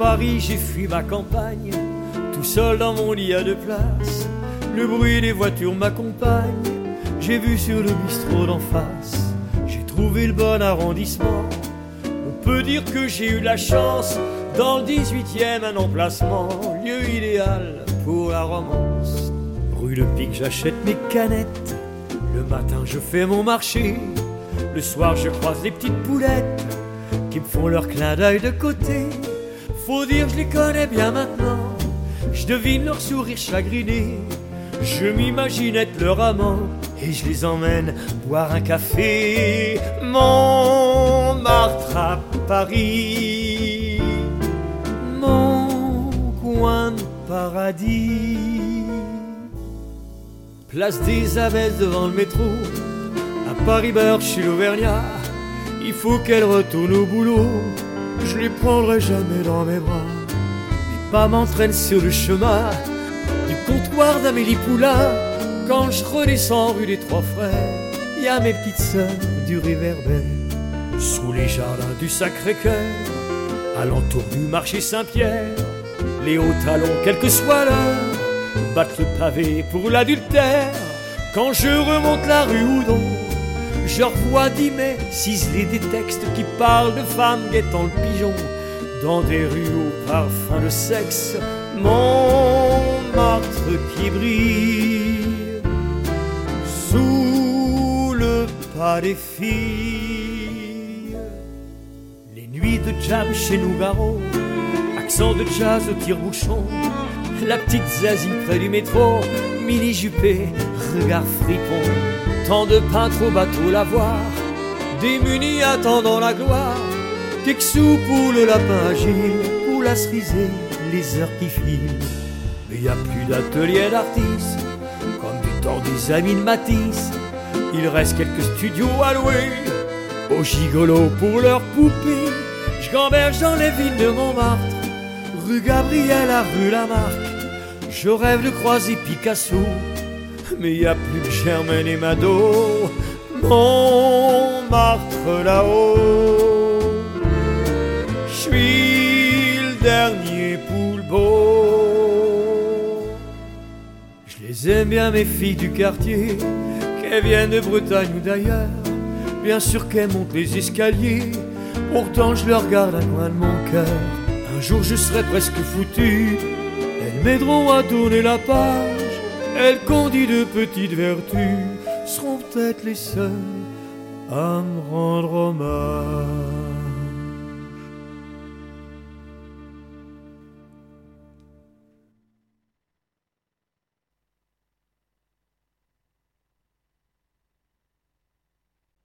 Paris, j'ai fui ma campagne, tout seul dans mon lit à 2 places. Le bruit des voitures m'accompagne, j'ai vu sur le bistrot d'en face. J'ai trouvé le bon arrondissement, on peut dire que j'ai eu de la chance. Dans le 18e, un emplacement, lieu idéal pour la romance. Rue Le Pic, j'achète mes canettes, le matin je fais mon marché. Le soir je croise les petites poulettes qui me font leur clin d'œil de côté. Faut dire je les connais bien maintenant, je devine leur sourire chagriné. Je m'imagine être leur amant et je les emmène boire un café. Montmartre à Paris, mon coin de paradis. Place des Abbesses devant le métro, à Paris-Beurre chez l'Auvergnat. Il faut qu'elle retourne au boulot, je les prendrai jamais dans mes bras. Mes pas m'entraînent sur le chemin du comptoir d'Amélie Poulain. Quand je redescends rue des Trois Frères, y a mes petites sœurs du réverbère. Sous les jardins du Sacré-Cœur, alentour du marché Saint-Pierre, les hauts talons, quelle que soit l'heure, battent le pavé pour l'adultère. Quand je remonte la rue Houdon, je revois 10 mai ciselés des textes qui parlent de femmes guettant le pigeon dans des rues au parfum de sexe. Montmartre qui brille sous le pas des filles. Les nuits de jam chez Nougaro, accent de jazz au tire-bouchon. La petite Zazie près du métro, mini-jupée, regard fripon. Tant de peintres au bateau lavoir, démunis attendant la gloire. Quelques sous pour le lapin agile, pour la cerisée, les heures qui filent. Mais y a plus d'ateliers d'artistes, comme du temps des amis de Matisse. Il reste quelques studios à louer, aux gigolos pour leurs poupées. Je gamberge dans les villes de Montmartre, rue Gabriel à rue Lamarck. Je rêve de croiser Picasso, mais y a plus que Germaine et Mado. Montmartre là-haut, je suis le dernier poulpeau. Je les aime bien mes filles du quartier, qu'elles viennent de Bretagne ou d'ailleurs. Bien sûr qu'elles montent les escaliers, pourtant je leur garde un coin de mon cœur. Un jour je serai presque foutu, elles m'aideront à tourner la page. Elles qu'on dit de petites vertus seront peut-être les seules à me rendre hommage.